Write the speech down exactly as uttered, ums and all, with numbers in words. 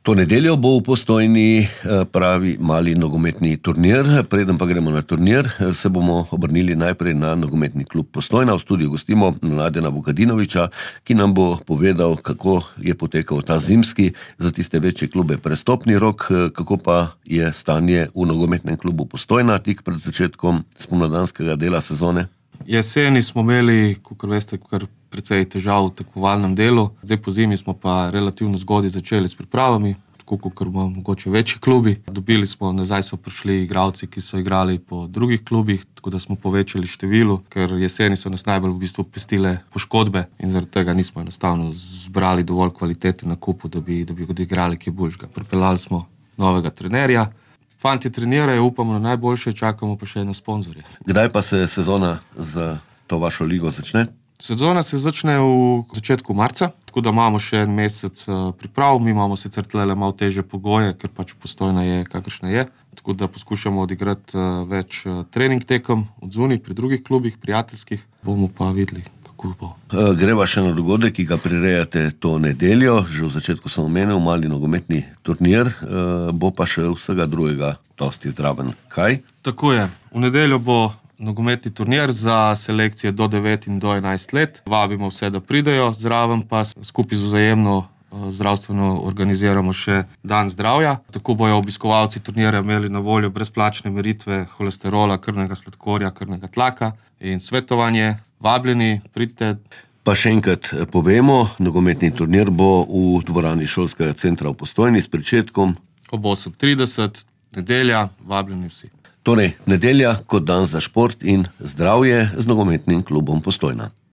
To nedeljo bo v Postojni pravi mali nogometni turnir. Preden pa gremo na turnir, se bomo obrnili najprej na nogometni klub Postojna. V studiu gostimo Mladena Vukadinoviča, ki nam bo povedal, kako je potekal ta zimski za tiste večje klube prestopni rok, kako pa je stanje v nogometnem klubu Postojna tik pred začetkom spomladanskega dela sezone. Jeseni smo imeli, kakor veste, kar precej težav v tekmovalnem delu. Zdaj po zimi smo pa relativno zgodaj začeli s pripravami, tako kakor bomo mogoče večji klubi. Dobili smo, nazaj so prišli igralci, ki so igrali po drugih klubih, tako da smo povečali število, ker jeseni so nas najbolj v bistvu pestile poškodbe in zaradi tega nismo enostavno zbrali dovolj kvalitete na kupu, da bi, da bi odigrali kaj boljšega. Pripeljali smo novega trenerja. Fantje trenirajo, upamo na najboljše, čakamo pa še na sponzorje. Kdaj pa se sezona za to vašo ligo začne? Sezona se začne v začetku marca, tako da imamo še en mesec priprav. Mi imamo sicer tlele malo težje pogoje, ker pač Postojna je, kakršna je. Tako da poskušamo odigrati več trening tekem od zunaj pri drugih klubih, prijateljskih. Bomo pa videli, kako bo. Greva še na dogodek, ki ga prirejate to nedeljo. Že v začetku sem omenil mali nogometni turnir, bo pa še vsega drugega dosti zdraven. Kaj? Tako je. V nedeljo bo nogometni turnir za selekcije do devet in do enajst let. Vabimo vse, da pridejo, zraven pa skupaj z Vzajemno zdravstveno organiziramo še dan zdravja. Tako bojo obiskovalci turnirja imeli na voljo brezplačne meritve holesterola, krvnega sladkorja, krvnega tlaka in svetovanje. Vabljeni, pridite. Pa še enkrat povemo, nogometni turnir bo v dvorani šolskega centra v Postojni s pričetkom ob osem trideset, nedelja, vabljeni vsi. Torej, nedelja kot dan za šport in zdravje z nogometnim klubom Postojna.